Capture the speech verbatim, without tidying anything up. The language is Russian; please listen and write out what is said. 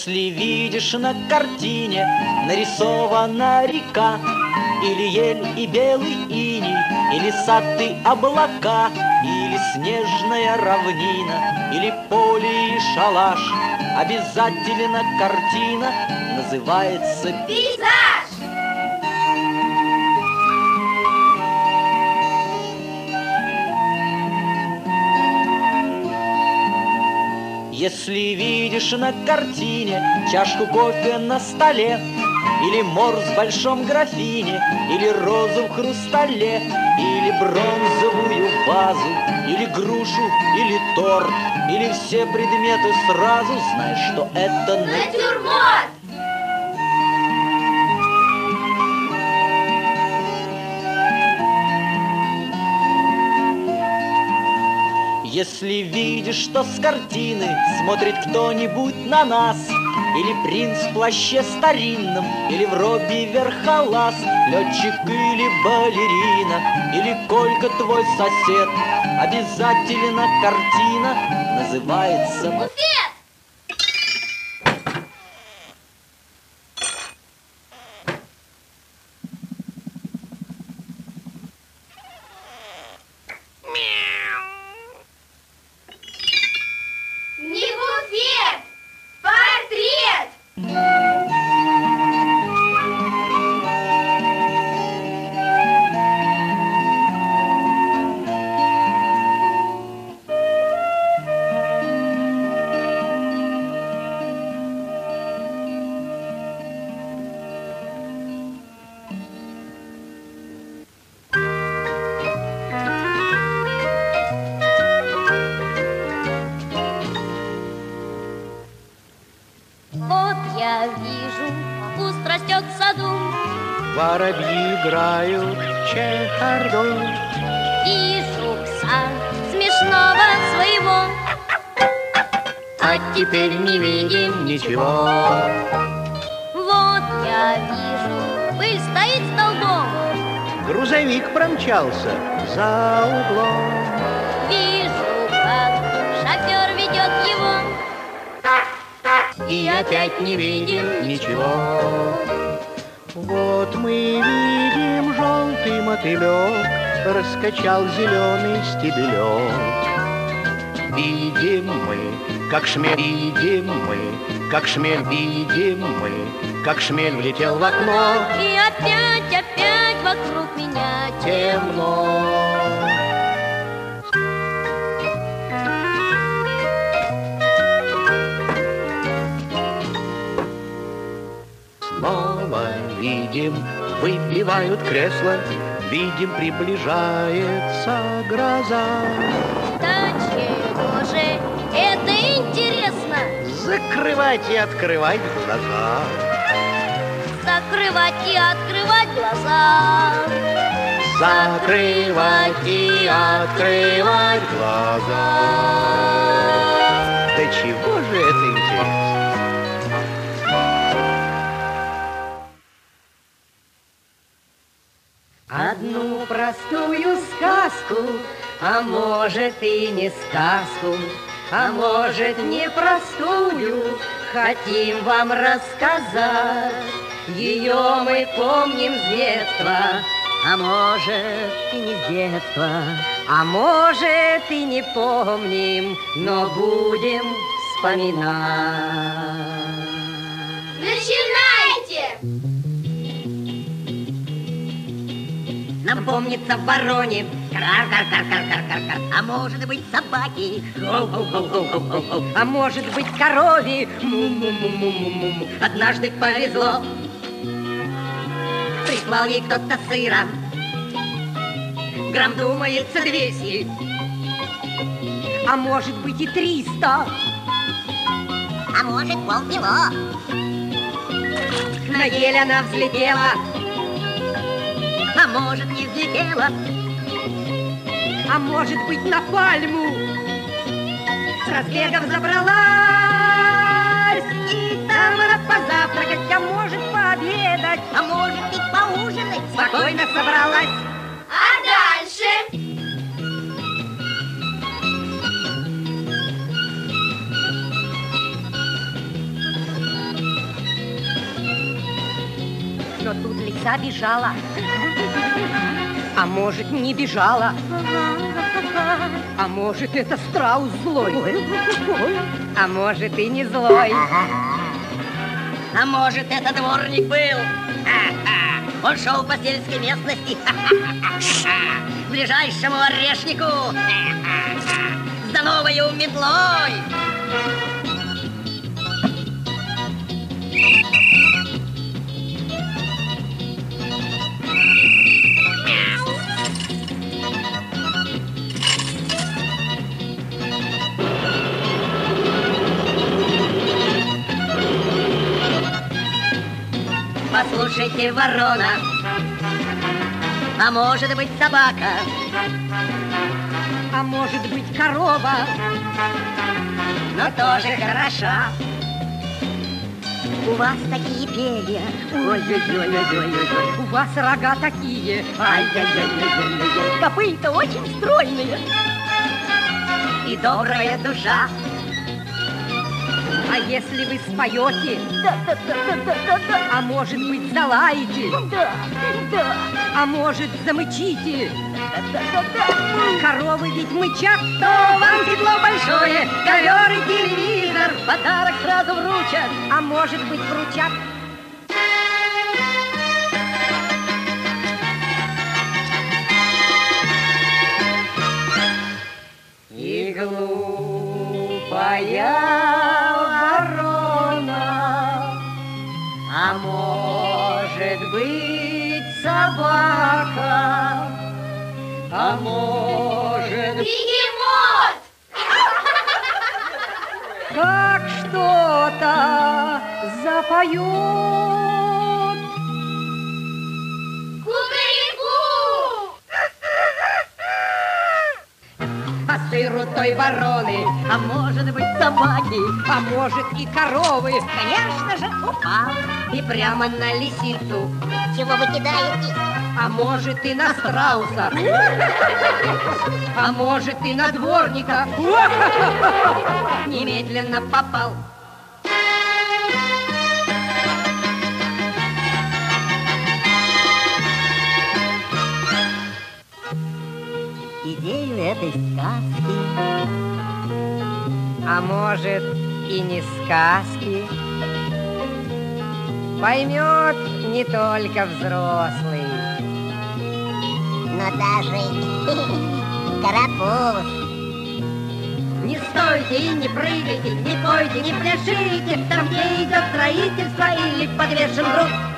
Если видишь на картине нарисована река, или ель и белый иней, или сад и облака, или снежная равнина, или поле и шалаш, обязательно картина называется пейзаж. Если видишь на картине чашку кофе на столе, или морс в большом графине, или розу в хрустале, или бронзовую вазу, или грушу, или торт, или все предметы сразу, знаешь, что это натюрморт. Если видишь, что с картины смотрит кто-нибудь на нас, или принц в плаще старинном, или в робе верхолаз, летчик или балерина, или Колька твой сосед, обязательно картина называется буфет. Воробьи играют чехарду. Вижу пса смешного своего, а теперь не видим ничего. Вот я вижу, пыль стоит столбом, грузовик промчался за углом. Вижу, как шофер ведет его, и опять не видим ничего. Вот мы видим, желтый мотылек раскачал зеленый стебелек. Видим мы, как шмель, видим мы, как шмель, видим мы, как шмель влетел в окно. И опять, опять вокруг меня темно. Снова видим, выбивают кресла, видим, приближается гроза. Да чего же это интересно? Закрывать и открывать глаза. Закрывать и открывать глаза. Закрывать и открывать глаза. Да чего же это интересно? Одну простую сказку, а может и не сказку, а может непростую, хотим вам рассказать. Ее мы помним с детства, а может и не с детства, а может и не помним, но будем вспоминать. Начинайте! Нам помнится в вороне кар-кар-кар-кар-кар-кар, а может быть собаки, а может быть корове, му-му-му-му-му-му. Однажды повезло, прислал ей кто-то сыра, грамм, думается, двести, а может быть и триста, а может полкило. На ель она взлетела, а может не взлетела, а может быть на пальму с разбегом забралась, и там она позавтракать, а может пообедать, а может и поужинать спокойно собралась. А дальше? лиса бежала. А может, не бежала. А может, это страус злой. А может, и не злой. А может, это дворник был? Он шел по сельской местности к ближайшему орешнику с новою метлой. Послушайте, ворона, а может быть собака, а может быть корова, но тоже хороша. У вас такие перья, ой-ой-ой-ой-ой-ой, у вас рога такие, ай-яй-яй-яй-яй-яй, копыта очень стройные и добрая душа. А если вы споете, да, да, да, да, да, да, а может быть залаете, да, да, а может замычите, да, да, да, да. Коровы ведь мычат, то вам тепло большое, ковер и телевизор, подарок сразу вручат, а может быть вручат. И глупая а может быть собака, а может... Бегемот! Как что-то запоет. Кукареку! А сыру той вороны, А может быть собаки, а может и коровы, конечно же, упал. и прямо на лисицу, Чего вы кидаетесь? а может и на страуса, а может и на дворника. Немедленно попал. Идею этой сказки, А может и не сказки, поймет не только взрослый. но даже карапуз. Не стойте и не прыгайте, не пойте, не пляшите, там, где идет строительство или подвешен груз.